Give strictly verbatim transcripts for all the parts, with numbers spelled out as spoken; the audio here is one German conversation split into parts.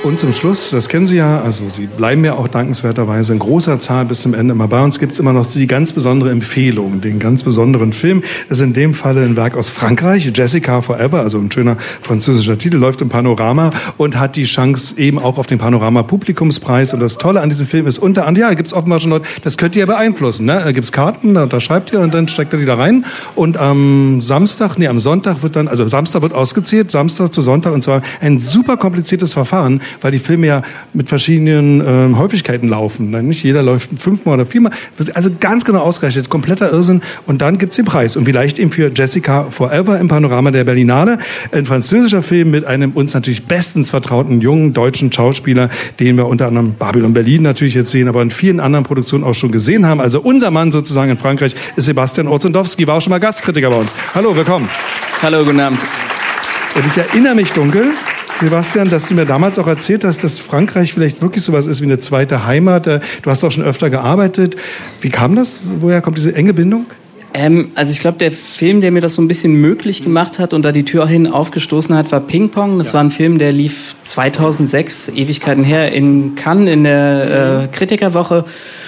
Und zum Schluss, das kennen Sie ja, also Sie bleiben ja auch dankenswerterweise in großer Zahl bis zum Ende immer bei uns, gibt es immer noch die ganz besondere Empfehlung, den ganz besonderen Film. Das ist in dem Falle ein Werk aus Frankreich, Jessica Forever, also ein schöner französischer Titel, läuft im Panorama und hat die Chance eben auch auf den Panorama-Publikumspreis. Und das Tolle an diesem Film ist unter anderem, ja, gibt es offenbar schon Leute, das könnt ihr ja beeinflussen. Ne? Da gibt es Karten, da, da schreibt ihr und dann steckt ihr die da rein. Und am Samstag, nee, am Sonntag wird dann, also Samstag wird ausgezählt, Samstag zu Sonntag, und zwar ein super kompliziertes Verfahren, weil die Filme ja mit verschiedenen äh, Häufigkeiten laufen. Nicht jeder läuft fünfmal oder viermal. Also ganz genau ausgerechnet, kompletter Irrsinn. Und dann gibt's den Preis. Und vielleicht eben für Jessica Forever im Panorama der Berlinale. Ein französischer Film mit einem uns natürlich bestens vertrauten jungen deutschen Schauspieler, den wir unter anderem Babylon Berlin natürlich jetzt sehen, aber in vielen anderen Produktionen auch schon gesehen haben. Also unser Mann sozusagen in Frankreich ist Sebastian Orzendowski, war auch schon mal Gastkritiker bei uns. Hallo, willkommen. Hallo, guten Abend. Und ich erinnere mich dunkel, Sebastian, dass du mir damals auch erzählt hast, dass Frankreich vielleicht wirklich sowas ist wie eine zweite Heimat. Du hast auch schon öfter gearbeitet. Wie kam das? Woher kommt diese enge Bindung? Ähm, also ich glaube, der Film, der mir das so ein bisschen möglich gemacht hat und da die Tür hin aufgestoßen hat, war Ping Pong. Das ja. war ein Film, der lief zweitausendsechs, Ewigkeiten her, in Cannes in der äh, Kritikerwoche.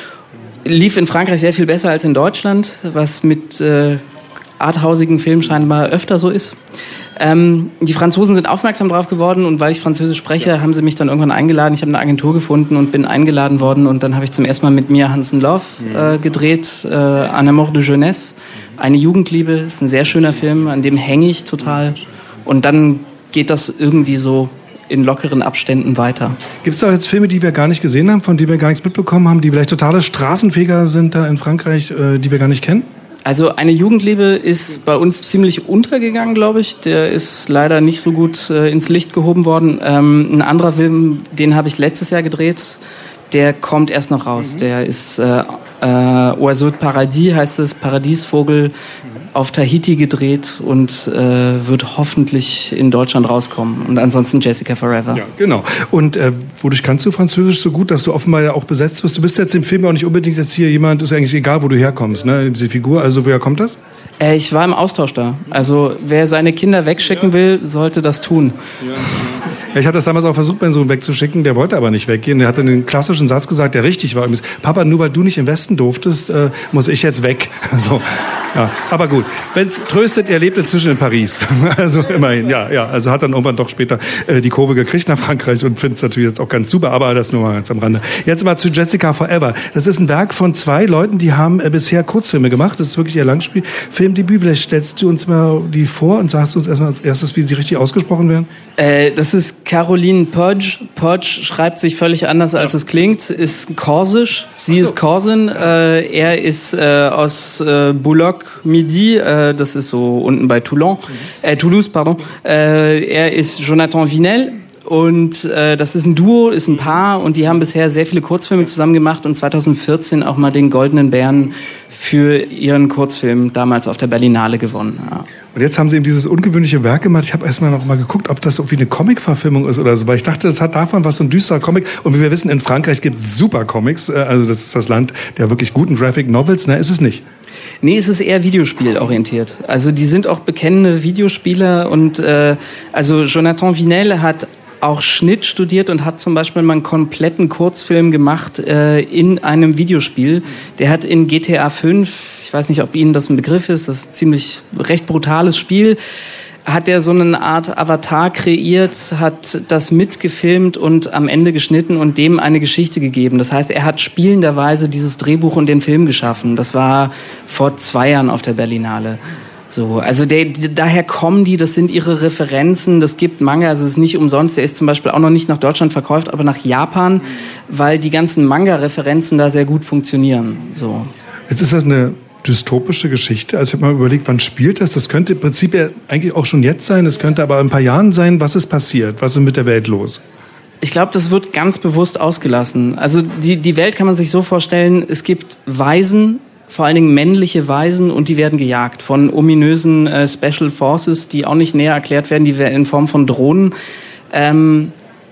Lief in Frankreich sehr viel besser als in Deutschland, was mit äh, arthausigen Filmen scheinbar öfter so ist. Ähm, die Franzosen sind aufmerksam drauf geworden und weil ich Französisch spreche, ja. haben sie mich dann irgendwann eingeladen. Ich habe eine Agentur gefunden und bin eingeladen worden und dann habe ich zum ersten Mal mit Mia Hansen-Löf äh, gedreht, äh, Un amour de jeunesse, eine Jugendliebe, ist ein sehr schöner Film, an dem hänge ich total und dann geht das irgendwie so in lockeren Abständen weiter. Gibt es da jetzt Filme, die wir gar nicht gesehen haben, von denen wir gar nichts mitbekommen haben, die vielleicht totale Straßenfeger sind da in Frankreich, äh, die wir gar nicht kennen? Also eine Jugendliebe ist bei uns ziemlich untergegangen, glaube ich. Der ist leider nicht so gut äh, ins Licht gehoben worden. Ähm, ein anderer Film, den habe ich letztes Jahr gedreht, der kommt erst noch raus. Mhm. Der ist äh, äh, Oiseau de Paradis, heißt es, Paradiesvogel, mhm. auf Tahiti gedreht und äh, wird hoffentlich in Deutschland rauskommen. Und ansonsten Jessica Forever. Ja, genau. Und äh, wodurch kannst du Französisch so gut, dass du offenbar ja auch besetzt wirst? Du bist jetzt im Film auch nicht unbedingt jetzt hier jemand, ist eigentlich egal, wo du herkommst, ne? Diese Figur, also woher kommt das? Äh, ich war im Austausch da. Also wer seine Kinder wegschicken ja. will, sollte das tun. Ja. Ja, ich hatte das damals auch versucht, meinen Sohn wegzuschicken, der wollte aber nicht weggehen. Der hatte den klassischen Satz gesagt, der richtig war. Papa, nur weil du nicht im Westen durftest, äh, muss ich jetzt weg. So, ja. Aber gut, wenn's tröstet, er lebt inzwischen in Paris. Also immerhin, ja, ja. Also hat dann irgendwann doch später äh, die Kurve gekriegt nach Frankreich und findet es natürlich jetzt auch ganz super, aber das nur mal ganz am Rande. Jetzt mal zu Jessica Forever. Das ist ein Werk von zwei Leuten, die haben äh, bisher Kurzfilme gemacht. Das ist wirklich ihr Langspiel. Filmdebüt, vielleicht stellst du uns mal die vor und sagst uns erstmal als erstes, wie sie richtig ausgesprochen werden. Äh, das ist Caroline Podge. Podge schreibt sich völlig anders, als ja. es klingt. Ist korsisch. Sie so. ist Korsin. Äh, er ist äh, aus äh, Boulogne-Midi. Äh, das ist so unten bei Toulon. Mhm. Äh, Toulouse, pardon. Äh, er ist Jonathan Vinel. Und äh, das ist ein Duo, ist ein Paar und die haben bisher sehr viele Kurzfilme zusammen gemacht und zweitausendvierzehn auch mal den Goldenen Bären für ihren Kurzfilm damals auf der Berlinale gewonnen. Ja. Und jetzt haben sie eben dieses ungewöhnliche Werk gemacht. Ich habe erstmal noch mal geguckt, ob das irgendwie eine Comic-Verfilmung ist oder so, weil ich dachte, das hat davon was, so ein düsterer Comic. Und wie wir wissen, in Frankreich gibt es super Comics. Also das ist das Land der wirklich guten Graphic Novels. Ne, ist es nicht. Nee, es ist eher Videospielorientiert. Also die sind auch bekennende Videospieler und äh, also Jonathan Vinel hat auch Schnitt studiert und hat zum Beispiel mal einen kompletten Kurzfilm gemacht äh, in einem Videospiel. Der hat in G T A fünf, ich weiß nicht, ob Ihnen das ein Begriff ist, das ist ein ziemlich recht brutales Spiel, hat er so eine Art Avatar kreiert, hat das mitgefilmt und am Ende geschnitten und dem eine Geschichte gegeben. Das heißt, er hat spielenderweise dieses Drehbuch und den Film geschaffen. Das war vor zwei Jahren auf der Berlinale. So, also der, daher kommen die, das sind ihre Referenzen, das gibt Manga, also es ist nicht umsonst, der ist zum Beispiel auch noch nicht nach Deutschland verkauft, aber nach Japan, weil die ganzen Manga-Referenzen da sehr gut funktionieren. So. Jetzt ist das eine dystopische Geschichte, also ich habe mal überlegt, wann spielt das? Das könnte im Prinzip ja eigentlich auch schon jetzt sein, es könnte aber in ein paar Jahren sein. Was ist passiert? Was ist mit der Welt los? Ich glaube, das wird ganz bewusst ausgelassen. Also die, die Welt kann man sich so vorstellen, es gibt Waisen, vor allen Dingen männliche Waisen und die werden gejagt von ominösen äh, Special Forces, die auch nicht näher erklärt werden, die werden in Form von Drohnen. Ähm,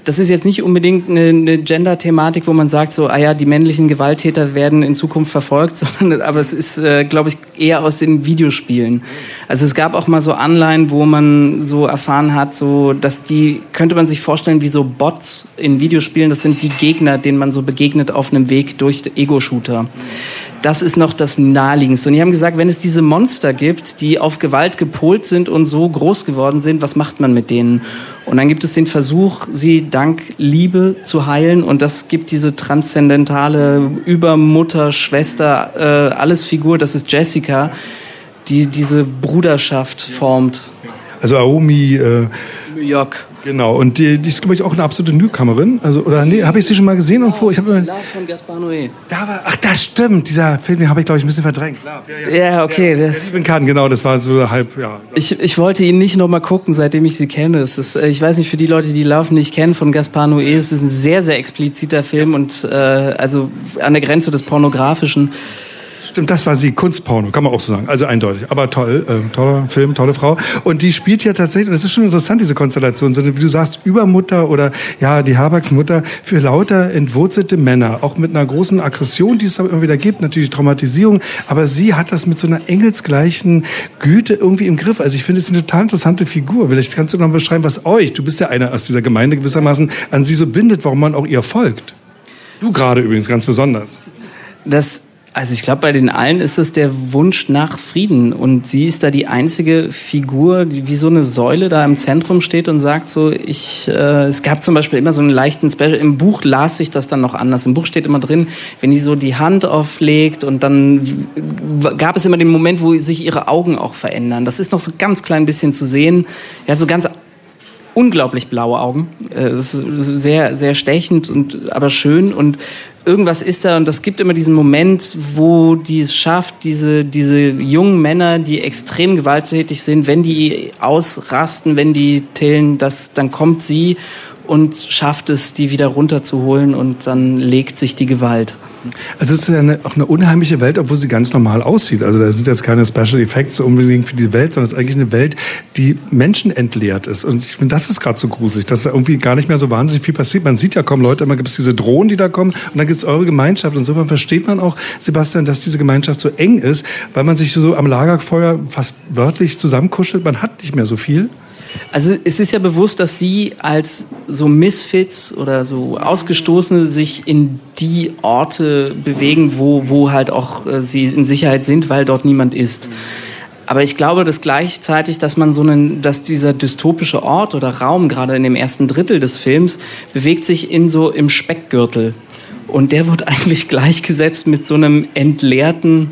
das ist jetzt nicht unbedingt eine, eine Gender-Thematik, wo man sagt, so, ah ja, die männlichen Gewalttäter werden in Zukunft verfolgt, sondern, aber es ist, äh, glaube ich, eher aus den Videospielen. Also es gab auch mal so Anleihen, wo man so erfahren hat, so, dass die, könnte man sich vorstellen, wie so Bots in Videospielen, das sind die Gegner, denen man so begegnet auf einem Weg durch Ego-Shooter. Das ist noch das Naheliegendste. Und die haben gesagt, wenn es diese Monster gibt, die auf Gewalt gepolt sind und so groß geworden sind, was macht man mit denen? Und dann gibt es den Versuch, sie dank Liebe zu heilen. Und das gibt diese transzendentale Übermutter, Schwester, äh, alles Figur, das ist Jessica, die diese Bruderschaft formt. Also Aomi... Äh New York. Genau, und die, die ist, glaube ich, auch eine absolute Newcomerin. Also, oder nee, habe ich sie schon mal gesehen irgendwo? Ich hab immer, Love von Gaspar Noé. Da war, ach, das stimmt. Dieser Film, den habe ich, glaube ich, ein bisschen verdrängt. Love, ja, ja. Ja, okay. Der, das der kann, genau, das war so halb, ja. Ich, ich wollte ihn nicht noch mal gucken, seitdem ich sie kenne. Es ist, ich weiß nicht, für die Leute, die Love nicht kennen, von Gaspar Noé, es ist ein sehr, sehr expliziter Film und äh, also an der Grenze des Pornografischen. Stimmt, das war sie, Kunstporno, kann man auch so sagen. Also eindeutig. Aber toll, äh, toller Film, tolle Frau. Und die spielt ja tatsächlich, und das ist schon interessant, diese Konstellation, so wie du sagst, Übermutter oder ja, die Herbergsmutter für lauter entwurzelte Männer. Auch mit einer großen Aggression, die es aber immer wieder gibt, natürlich Traumatisierung. Aber sie hat das mit so einer engelsgleichen Güte irgendwie im Griff. Also ich finde, es ist eine total interessante Figur. Vielleicht kannst du noch mal beschreiben, was euch, du bist ja einer aus dieser Gemeinde gewissermaßen, an sie so bindet, warum man auch ihr folgt. Du gerade übrigens ganz besonders. Das Also ich glaube, bei den allen ist es der Wunsch nach Frieden. Und sie ist da die einzige Figur, die wie so eine Säule da im Zentrum steht und sagt so, ich, äh, es gab zum Beispiel immer so einen leichten Special. Im Buch las sich das dann noch anders. Im Buch steht immer drin, wenn die so die Hand auflegt und dann gab es immer den Moment, wo sich ihre Augen auch verändern. Das ist noch so ganz klein bisschen zu sehen. Er hat so ganz unglaublich blaue Augen. Das ist sehr, sehr stechend und aber schön und irgendwas ist da und das gibt immer diesen Moment, wo die es schafft, diese, diese jungen Männer, die extrem gewalttätig sind, wenn die ausrasten, wenn die tillen, das, dann kommt sie und schafft es, die wieder runterzuholen und dann legt sich die Gewalt. Also es ist ja eine, auch eine unheimliche Welt, obwohl sie ganz normal aussieht. Also da sind jetzt keine Special Effects unbedingt für die Welt, sondern es ist eigentlich eine Welt, die menschenentleert ist. Und ich finde, das ist gerade so gruselig, dass da irgendwie gar nicht mehr so wahnsinnig viel passiert. Man sieht ja kaum Leute, immer gibt es diese Drohnen, die da kommen und dann gibt es eure Gemeinschaft. Insofern versteht man auch, Sebastian, dass diese Gemeinschaft so eng ist, weil man sich so am Lagerfeuer fast wörtlich zusammenkuschelt. Man hat nicht mehr so viel. Also es ist ja bewusst, dass sie als so Misfits oder so Ausgestoßene sich in die Orte bewegen, wo, wo halt auch äh, sie in Sicherheit sind, weil dort niemand ist. Aber ich glaube, dass gleichzeitig, dass man so einen, dass dieser dystopische Ort oder Raum, gerade in dem ersten Drittel des Films, bewegt sich in so im Speckgürtel. Und der wird eigentlich gleichgesetzt mit so einem entleerten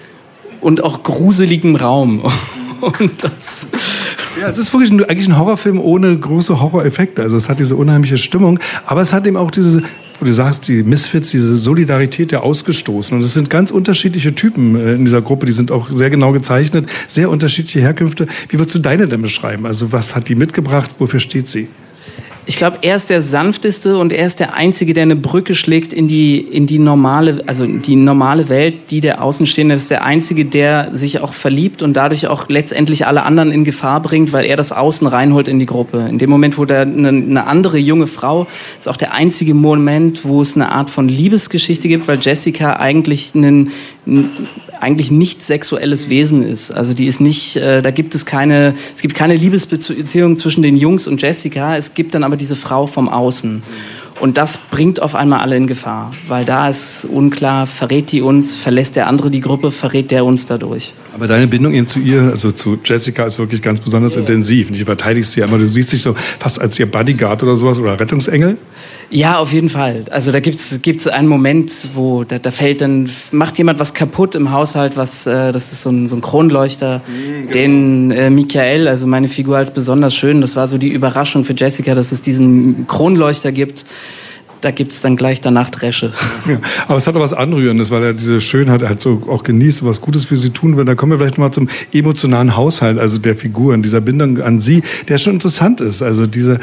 und auch gruseligen Raum. Und das... Ja, es ist wirklich ein, eigentlich ein Horrorfilm ohne große Horroreffekte. Also es hat diese unheimliche Stimmung, aber es hat eben auch diese, wo du sagst, die Misfits, diese Solidarität der Ausgestoßenen. Und es sind ganz unterschiedliche Typen in dieser Gruppe, die sind auch sehr genau gezeichnet, sehr unterschiedliche Herkünfte. Wie würdest du deine denn beschreiben? Also was hat die mitgebracht, wofür steht sie? Ich glaube, er ist der sanfteste und er ist der Einzige, der eine Brücke schlägt in die, in die normale, also die normale Welt, die der Außenstehende ist. Der Einzige, der sich auch verliebt und dadurch auch letztendlich alle anderen in Gefahr bringt, weil er das Außen reinholt in die Gruppe. In dem Moment, wo da eine, eine andere junge Frau, ist auch der einzige Moment, wo es eine Art von Liebesgeschichte gibt, weil Jessica eigentlich einen, eigentlich nicht sexuelles Wesen ist. Also die ist nicht, äh, da gibt es keine, es gibt keine Liebesbeziehung zwischen den Jungs und Jessica. Es gibt dann aber diese Frau vom Außen. Und das bringt auf einmal alle in Gefahr, weil da ist unklar, verrät die uns, verlässt der andere die Gruppe, verrät der uns dadurch. Aber deine Bindung eben zu ihr, also zu Jessica, ist wirklich ganz besonders yeah. intensiv. Und du verteidigst sie ja immer, du siehst dich so fast als ihr Bodyguard oder sowas oder Rettungsengel. Ja, auf jeden Fall. Also da gibt's gibt's einen Moment, wo da, da fällt dann, macht jemand was kaputt im Haushalt, was äh, das ist so ein, so ein Kronleuchter, mhm, genau. den äh, Michael, also meine Figur, als besonders schön. Das war so die Überraschung für Jessica, dass es diesen Kronleuchter gibt. Da gibt's dann gleich danach Dresche. Ja, aber es hat auch was Anrührendes, weil er diese Schönheit halt so auch genießt, was Gutes für sie tun will. Da kommen wir vielleicht noch mal zum emotionalen Haushalt, also der Figuren, dieser Bindung an sie, der schon interessant ist. Also diese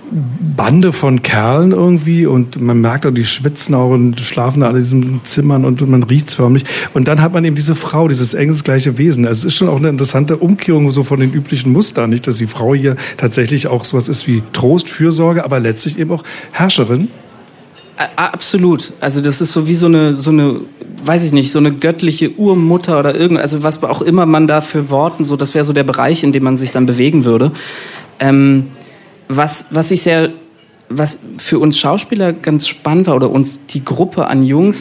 Bande von Kerlen irgendwie und man merkt auch, die schwitzen auch und schlafen da alle in diesen Zimmern und man riecht's förmlich. Und dann hat man eben diese Frau, dieses engelsgleiche Wesen. Also es ist schon auch eine interessante Umkehrung so von den üblichen Mustern. Nicht, dass die Frau hier tatsächlich auch sowas ist wie Trost, Fürsorge, aber letztlich eben auch Herrscherin. Absolut. Also das ist so wie so eine, so eine, weiß ich nicht, so eine göttliche Urmutter oder irgend, also was auch immer man da für Worten, so das wäre so der Bereich, in dem man sich dann bewegen würde. Ähm, was, was ich sehr, was für uns Schauspieler ganz spannend war oder uns die Gruppe an Jungs,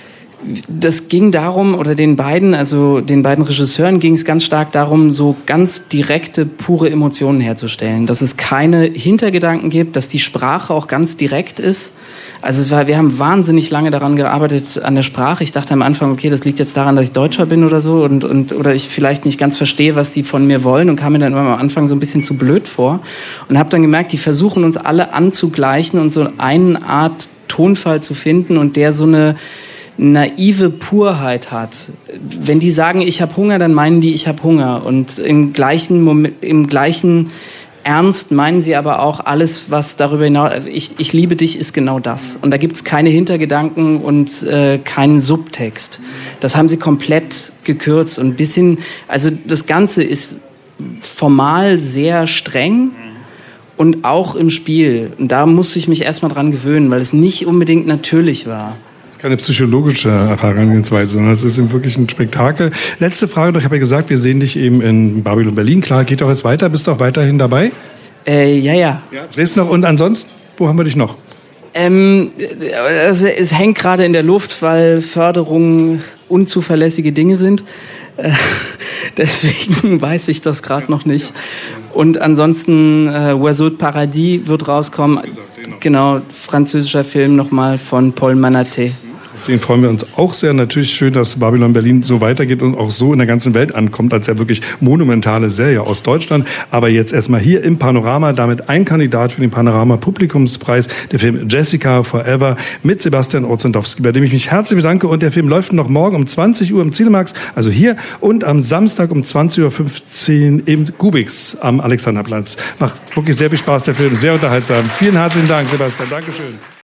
das ging darum, oder den beiden, also den beiden Regisseuren ging es ganz stark darum, so ganz direkte, pure Emotionen herzustellen. Dass es keine Hintergedanken gibt, dass die Sprache auch ganz direkt ist. Also es war, wir haben wahnsinnig lange daran gearbeitet, an der Sprache. Ich dachte am Anfang, okay, das liegt jetzt daran, dass ich Deutscher bin oder so und, und oder ich vielleicht nicht ganz verstehe, was die von mir wollen und kam mir dann immer am Anfang so ein bisschen zu blöd vor. Und habe dann gemerkt, die versuchen uns alle anzugleichen und so eine Art Tonfall zu finden und der so eine naive Purheit hat. Wenn die sagen, ich habe Hunger, dann meinen die, ich habe Hunger. Und im gleichen Moment, im gleichen Ernst meinen sie aber auch alles, was darüber hinaus, ich, ich liebe dich, ist genau das. Und da gibt's keine Hintergedanken und äh, keinen Subtext. Das haben sie komplett gekürzt und bis hin, also das Ganze ist formal sehr streng und auch im Spiel. Und da musste ich mich erstmal dran gewöhnen, weil es nicht unbedingt natürlich war. Keine psychologische Herangehensweise, sondern es ist eben wirklich ein Spektakel. Letzte Frage noch, ich habe ja gesagt, wir sehen dich eben in Babylon Berlin. Klar, geht auch jetzt weiter. Bist du auch weiterhin dabei? Äh, ja, ja. Ja, drehst noch. Und ansonsten, wo haben wir dich noch? Ähm, es, es hängt gerade in der Luft, weil Förderungen unzuverlässige Dinge sind. Äh, deswegen weiß ich das gerade noch nicht. Und ansonsten äh, Oiseau de Paradis wird rauskommen. Genau, französischer Film nochmal von Paul Manaté. Den freuen wir uns auch sehr. Natürlich schön, dass Babylon Berlin so weitergeht und auch so in der ganzen Welt ankommt, als ja wirklich monumentale Serie aus Deutschland. Aber jetzt erstmal hier im Panorama, damit ein Kandidat für den Panorama-Publikumspreis, der Film Jessica Forever mit Sebastian Orzendowski, bei dem ich mich herzlich bedanke. Und der Film läuft noch morgen um zwanzig Uhr im Cinemax, also hier, und am Samstag um zwanzig Uhr fünfzehn im Gubix am Alexanderplatz. Macht wirklich sehr viel Spaß, der Film, sehr unterhaltsam. Vielen herzlichen Dank, Sebastian. Dankeschön.